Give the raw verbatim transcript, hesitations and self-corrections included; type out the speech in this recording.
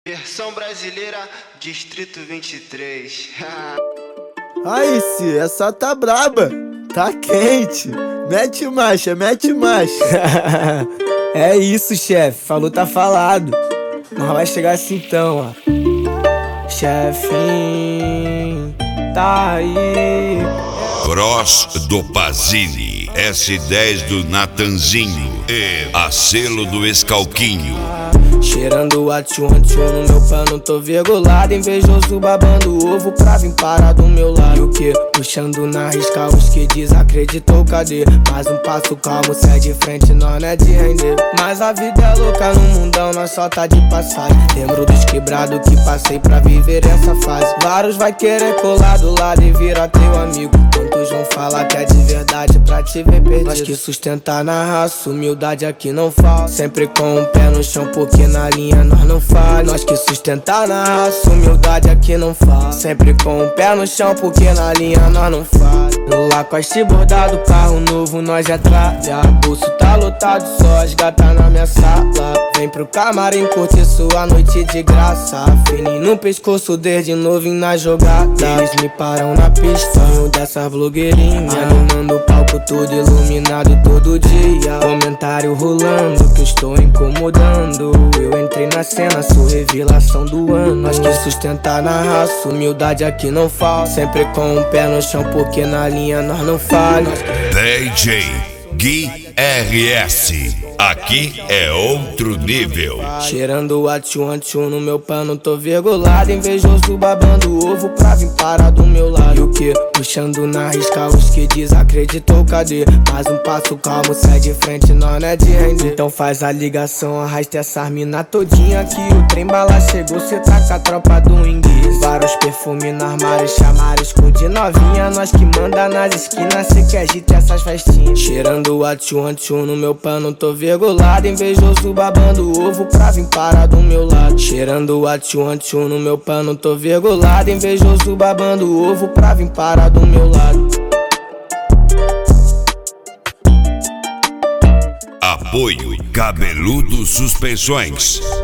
Versão brasileira, Distrito vinte e três. Aí, se essa tá braba, tá quente. Mete marcha, mete marcha. É isso, chefe, falou tá falado. Mas vai chegar assim então, ó. Chefinho, tá aí. Cross do Pazini, S dez do Natanzinho e a selo do Escalquinho. Cheirando a tchum tchum no meu pano, tô virgulado, invejoso babando ovo pra vir parar do meu lado. E o que? Puxando na risca os que desacreditou, cadê? Mais um passo calmo, se é de frente, nós não é de render. Mas a vida é louca no mundão, nós só tá de passagem. Lembro dos quebrados que passei pra viver essa fase. Vários vai querer colar do lado e virar teu amigo. Quantos vão falar que é de verdade pra te ver perdido? Nós que sustentar na raça, humildade aqui não falta. Sempre com o pé no chão, porque na linha nós não falha. Nós que sustentar na raça, humildade aqui não falta. Sempre com o pé no chão, porque na linha nós não falha. No Lacoste bordado, carro novo nós já tralha. Bolso tá lotado, só as gatas na minha sala. Vem pro camarim curtir sua noite de graça. Fininho no pescoço, desde novinho na jogada. Eles me param na pista, um dessas blogueirinhas, animando o palco todo iluminado todo dia. Comentário rolando que eu estou incomodando. Eu entrei na cena, sou revelação do ano. Nós que sustentar na raça, humildade aqui não falta. Sempre com o pé no chão, porque na linha nós não falha. D J Gui R S, aqui é outro nível. Cheirando a tchum tchum no meu pano, tô virgulado, invejoso babando ovo pra vir parar do meu lado. E o que? Puxando na risca os que desacreditou, cadê? Mais um passo calmo, se é de frente, nós não é de render. Então faz a ligação, arrasta essas mina todinha que o trem bala chegou, cê tá com a tropa do inglês. Vários perfumes no armário, chamarisco de novinha. Nós que manda nas esquinas, cê que agita essas festinhas. Cheirando a tchum tchum no meu pano, tô virgulado, invejoso babando ovo pra vir parar do meu lado. Cheirando a tchum tchum no meu pano, tô virgulado, invejoso babando ovo pra vir parar do meu lado. Apoio Cabeludo Suspensões.